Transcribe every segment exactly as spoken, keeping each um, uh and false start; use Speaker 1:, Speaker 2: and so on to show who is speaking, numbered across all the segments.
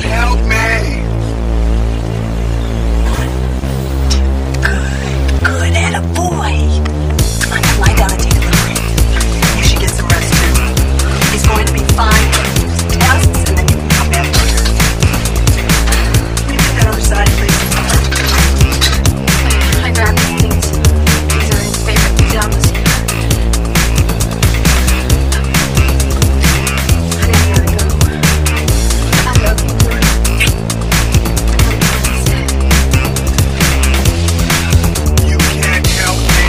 Speaker 1: can't help me.
Speaker 2: Good, good, attaboy. Come on, lie down and take a little break. You should get some rest too. He's going to be fine. Tests, and then you can come back later. Can you put that on the side, please?
Speaker 3: I grabbed these things. These are his favorite pajamas. I didn't gotta go. I love you, Lord.
Speaker 1: You can't help me.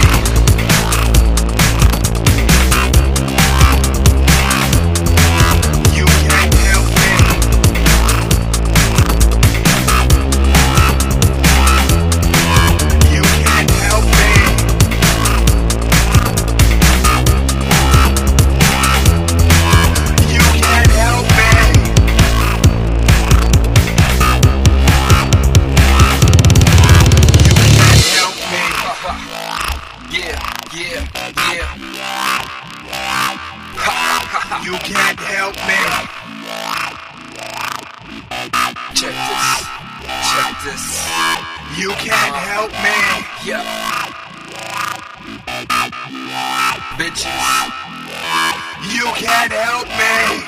Speaker 1: You can't help me. You can't help me. You can't help me. You can't help me. Yeah, yeah, yeah. You can't help me. Check this. Check this. You can't help me. Yeah. Bitches. You can't help me.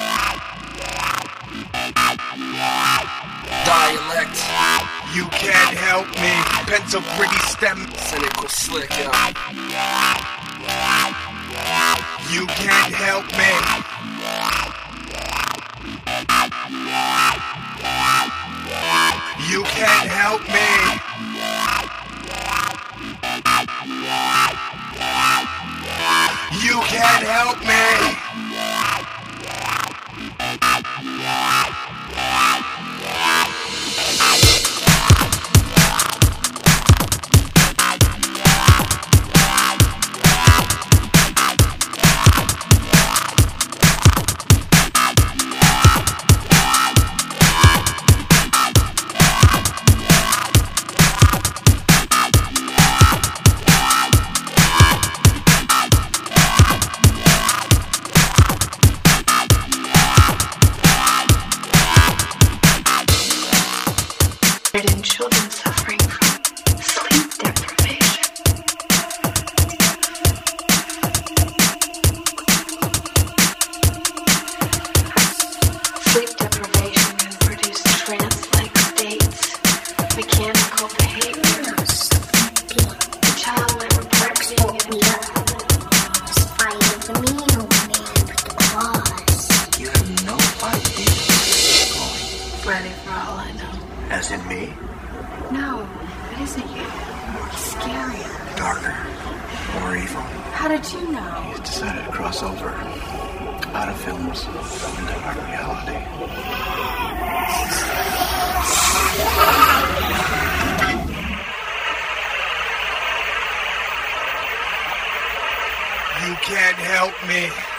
Speaker 1: Dialect. You can't help me. Pencil gritty stem. Cynical slick, yeah. You can't help me. You can't help me. You can't help me.
Speaker 3: And children suffering from sleep deprivation. Sleep deprivation can produce trance-like states, mechanical behaviors. The child might report being in a
Speaker 4: You have no idea where you're going.
Speaker 3: ready for all I know.
Speaker 4: As in me?
Speaker 3: No, it isn't you. It's scarier.
Speaker 4: Darker. More evil.
Speaker 3: How did you know?
Speaker 4: He's decided to cross over out of films into our reality.
Speaker 1: You can't help me.